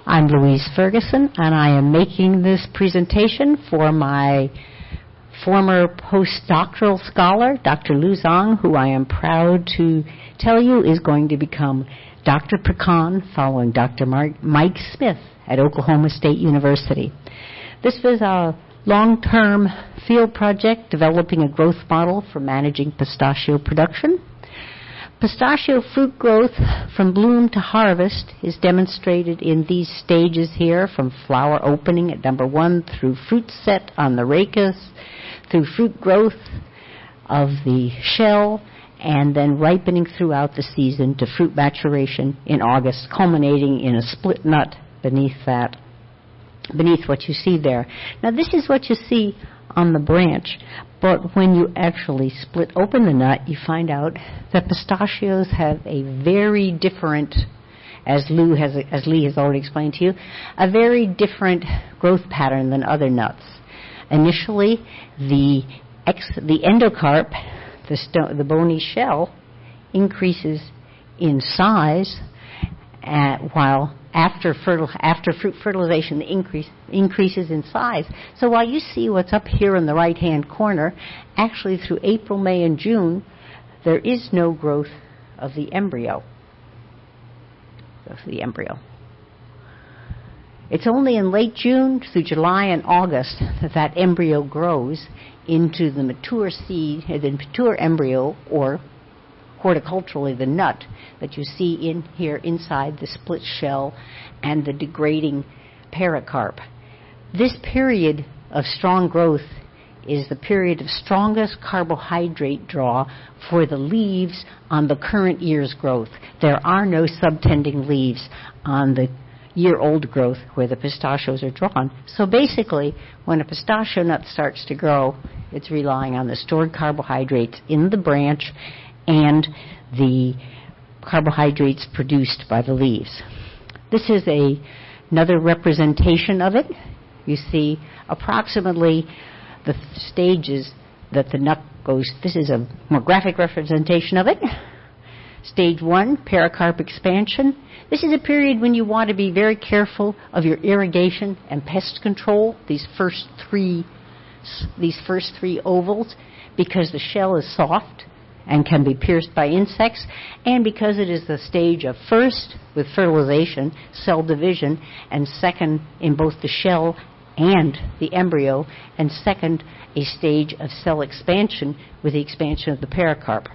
I'm Louise Ferguson, and I am making this presentation for my former postdoctoral scholar, Dr. Lu Zhang, who I am proud to tell you is going to become Dr. Pecan following Dr. Mike Smith at Oklahoma State University. This was a long-term field project developing a growth model for managing pistachio production. Pistachio fruit growth from bloom to harvest is demonstrated in these stages here, from flower opening at number 1 through fruit set on the rachis, through fruit growth of the shell, and then ripening throughout the season to fruit maturation in August, culminating in a split nut beneath what you see there. Now, this is what you see on the branch, but when you actually split open the nut, you find out that pistachios have a very different, as Lee has already explained to you, a very different growth pattern than other nuts. Initially, the endocarp, the bony shell, increases in size, while after fruit fertilization, the increases in size. So while you see what's up here in the right-hand corner, actually through April, May, and June, there is no growth of the embryo. It's only in late June through July and August that embryo grows into the mature seed, the mature embryo, or horticulturally the nut that you see in here inside the split shell and the degrading pericarp. This period of strong growth is the period of strongest carbohydrate draw for the leaves on the current year's growth. There are no subtending leaves on the year-old growth where the pistachios are drawn. So basically, when a pistachio nut starts to grow, it's relying on the stored carbohydrates in the branch and the carbohydrates produced by the leaves. This is another representation of it. You see approximately the stages that the nut goes. This is a more graphic representation of it. Stage 1, pericarp expansion. This is a period when you want to be very careful of your irrigation and pest control, these first three ovals, because the shell is soft and can be pierced by insects, and because it is the stage of first, with fertilization, cell division, and second in both the shell and the embryo, and second, a stage of cell expansion with the expansion of the pericarp.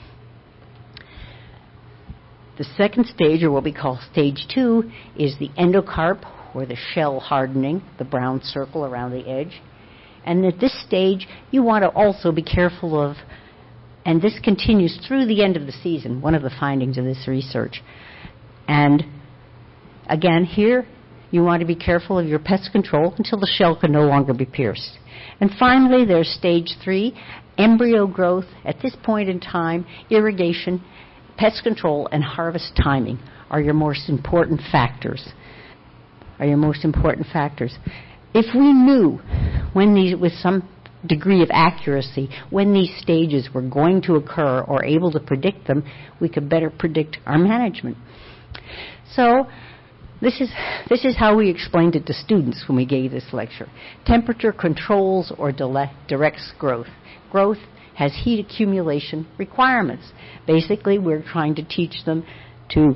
The second stage, or what we call stage 2, is the endocarp, or the shell hardening, the brown circle around the edge. And at this stage, you want to also be careful of, and this continues through the end of the season, one of the findings of this research. And again, here, you want to be careful of your pest control until the shell can no longer be pierced. And finally, there's stage 3, embryo growth. At this point in time, irrigation, pest control, and harvest timing are your most important factors. If we knew with some degree of accuracy when these stages were going to occur or able to predict them, we could better predict our management. So this is how we explained it to students when we gave this lecture. Temperature controls or directs growth. Growth has heat accumulation requirements. Basically, we're trying to teach them to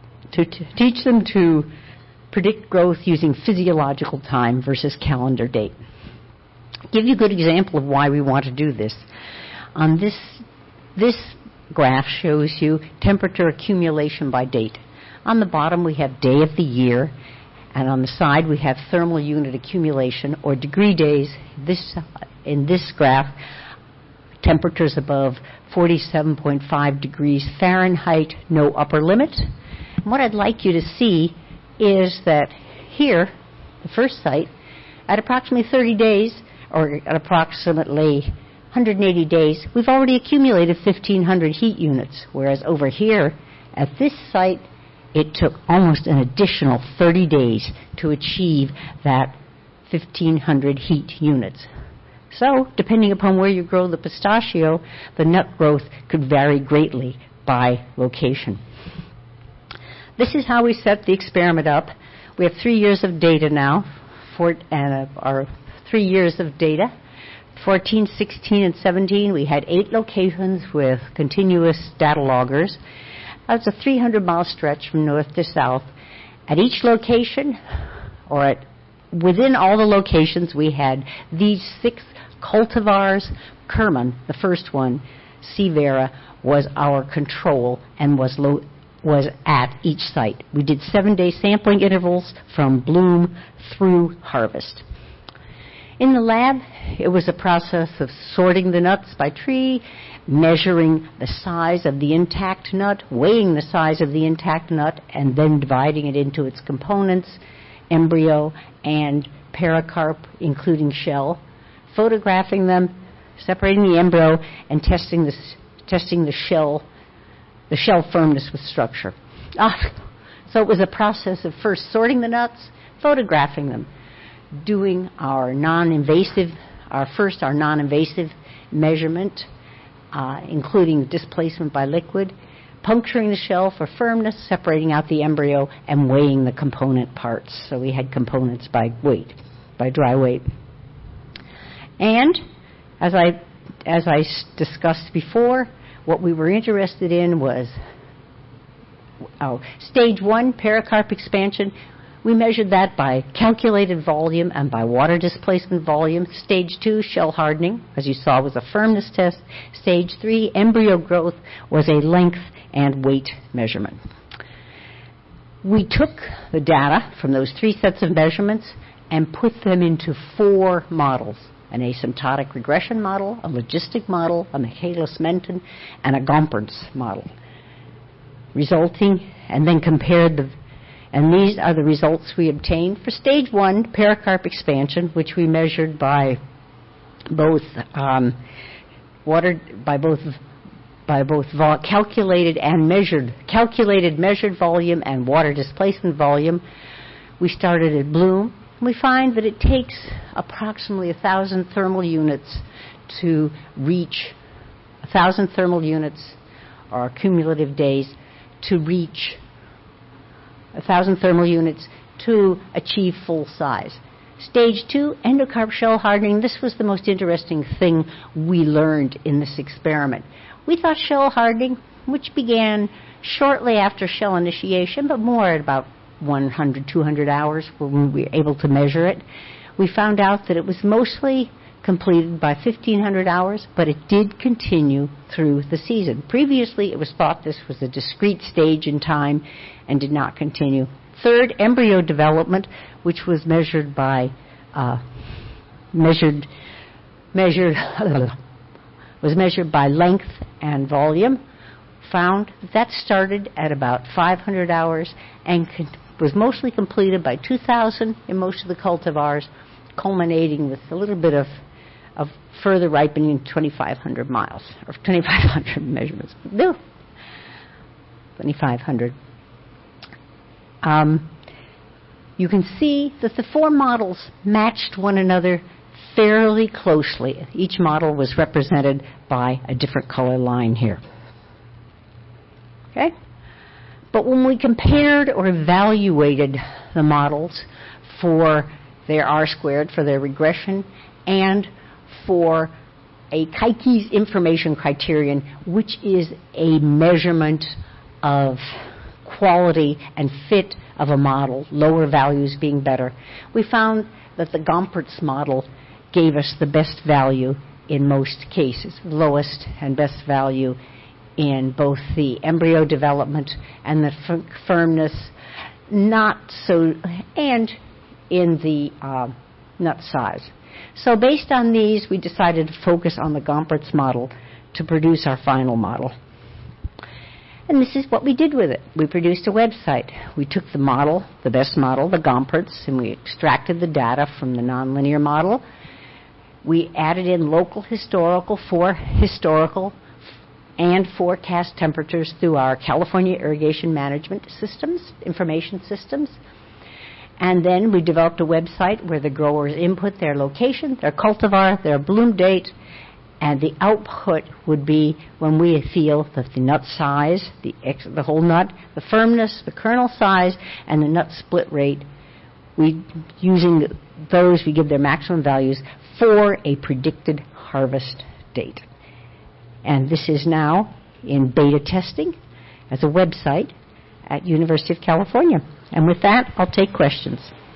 predict growth using physiological time versus calendar date. Give you a good example of why we want to do this. On this graph shows you temperature accumulation by date. On the bottom we have day of the year, and on the side we have thermal unit accumulation or degree days. In this graph, temperatures above 47.5 degrees Fahrenheit, no upper limit. And what I'd like you to see is that here, the first site, at approximately 30 days, or at approximately 180 days, we've already accumulated 1,500 heat units, whereas over here, at this site, it took almost an additional 30 days to achieve that 1,500 heat units. So, depending upon where you grow the pistachio, the nut growth could vary greatly by location. This is how we set the experiment up. We have 3 years of data now, our 3 years of data. 14, 16, and 17, we had 8 locations with continuous data loggers. That's a 300-mile stretch from north to south. At each location, or within all the locations, we had these 6 cultivars. Kerman, the first one, Severa, was our control and was at each site. We did 7-day sampling intervals from bloom through harvest. In the lab, it was a process of sorting the nuts by tree, measuring the size of the intact nut, weighing the size of the intact nut, and then dividing it into its components, embryo and pericarp, including shell, photographing them, separating the embryo, and testing the shell firmness with structure. So it was a process of first sorting the nuts, photographing them, doing our non-invasive measurement, including displacement by liquid, puncturing the shell for firmness, separating out the embryo, and weighing the component parts. So we had components by weight, by dry weight. And as I discussed before, what we were interested in was stage 1, pericarp expansion. We measured that by calculated volume and by water displacement volume. Stage 2, shell hardening, as you saw, was a firmness test. Stage 3, embryo growth, was a length and weight measurement. We took the data from those 3 sets of measurements and put them into 4 models: an asymptotic regression model, a logistic model, a Michaelis-Menten, and a Gompertz model, and then compared and these are the results we obtained for stage 1, pericarp expansion, which we measured by both calculated measured volume and water displacement volume. We started at bloom. We find that it takes approximately 1,000 thermal units to reach 1,000 thermal units, or cumulative days, to reach 1,000 thermal units to achieve full size. Stage 2, endocarp shell hardening. This was the most interesting thing we learned in this experiment. We thought shell hardening, which began shortly after shell initiation, but more at about 100, 200 hours when we were able to measure it, we found out that it was mostly completed by 1,500 hours, but it did continue through the season. Previously, it was thought this was a discrete stage in time and did not continue. Third, embryo development, which was measured by length and volume, found that started at about 500 hours and was mostly completed by 2,000 in most of the cultivars, culminating with a little bit of further ripening in 2,500 miles, or 2,500 measurements. No, 2,500. You can see that the 4 models matched one another fairly closely. Each model was represented by a different color line here. Okay? But when we compared or evaluated the models for their R-squared, for their regression, and for a Keiki's information criterion, which is a measurement of quality and fit of a model, lower values being better, we found that the Gompertz model gave us the best value in most cases, lowest and best value in both the embryo development and the firmness, and in the nut size. So based on these, we decided to focus on the Gompertz model to produce our final model. And this is what we did with it. We produced a website. We took the model, the best model, the Gompertz, and we extracted the data from the nonlinear model. We added in local historical and forecast temperatures through our California irrigation management systems, information systems. And then we developed a website where the growers input their location, their cultivar, their bloom date, and the output would be when we feel that the nut size, the whole nut, the firmness, the kernel size, and the nut split rate using those, we give their maximum values for a predicted harvest date. And this is now in beta testing as a website at University of California. And with that, I'll take questions.